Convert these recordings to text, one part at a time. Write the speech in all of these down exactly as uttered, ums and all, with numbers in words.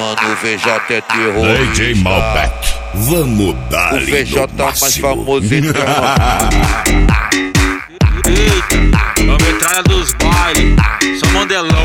Mano, o V J é terror. D J Malbec, vamos dar. O V J mais famoso então. Eita, é a metralha dos bailes, sou modelão.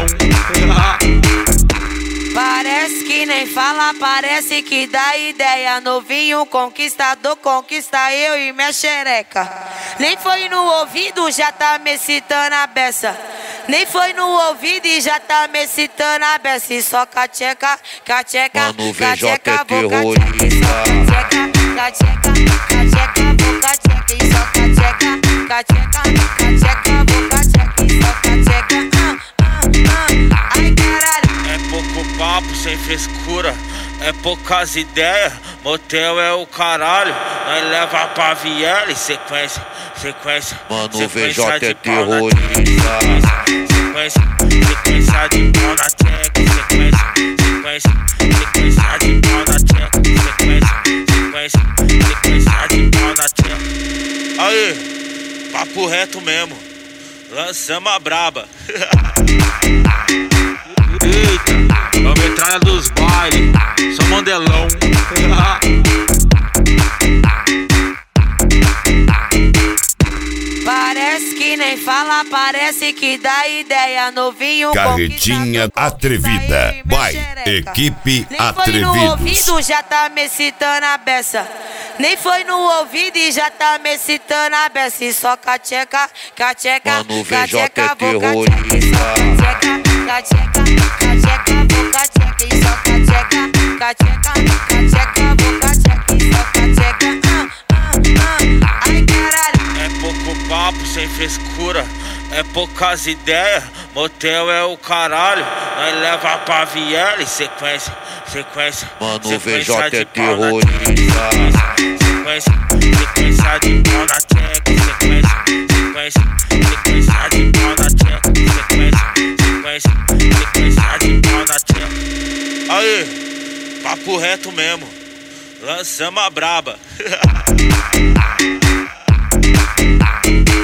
Parece que nem fala, parece que dá ideia. Novinho conquistador, conquista eu e minha xereca. Nem foi no ouvido, já tá me citando a beça. Nem foi no ouvido e já tá me citando a beça. E só cacheca, cacheca, Mano, o V J é cacheca, terrorista. cacheca, cacheca, vou cacheca. E só cacheca, cacheca, cacheca, vou cacheca. E só cacheca, ah, ah, ah. Ai caralho. É pouco papo, sem frescura, é poucas ideias. Motel é o caralho, nós leva pra Viela. Sequência, sequência, Mano, o V sequência J de é pau na terrorista. Sequência, sequência de pau na tcheca. Sequência, sequência, sequência de pau na tcheca. Sequência, sequência, sequência de pau na tcheca. Aí, papo reto mesmo, lançamos a braba. Eita, é a metralha dos bailes, sou modelão. Parece que nem fala, parece que dá ideia. Novinho Carretinha atrevida, vai, equipe nem foi no atrevidos. ouvido, já tá me citando a beça. Nem foi no ouvido e já tá me citando a beça. E só cacheca, cacheca, Mano, o V J é cacheca, vou terrorista. cacheca. Cacheca, cacheca, vou cacheca. E só cacheca, cacheca, cacheca, vou cacheca. E só cacheca, ah, ah, ah. Ai caralho. É pouco papo, sem frescura, é poucas ideias. Motel é o caralho, nós leva pra Viela. Sequência, sequência, Mano, o V sequência J de é pau na terrorista. Sequência, sequência de pau na tcheca. Sequência, sequência, sequência de pau na tcheca. Sequência, sequência, sequência de pau na tcheca. Aí, papo reto mesmo, lançamos a braba.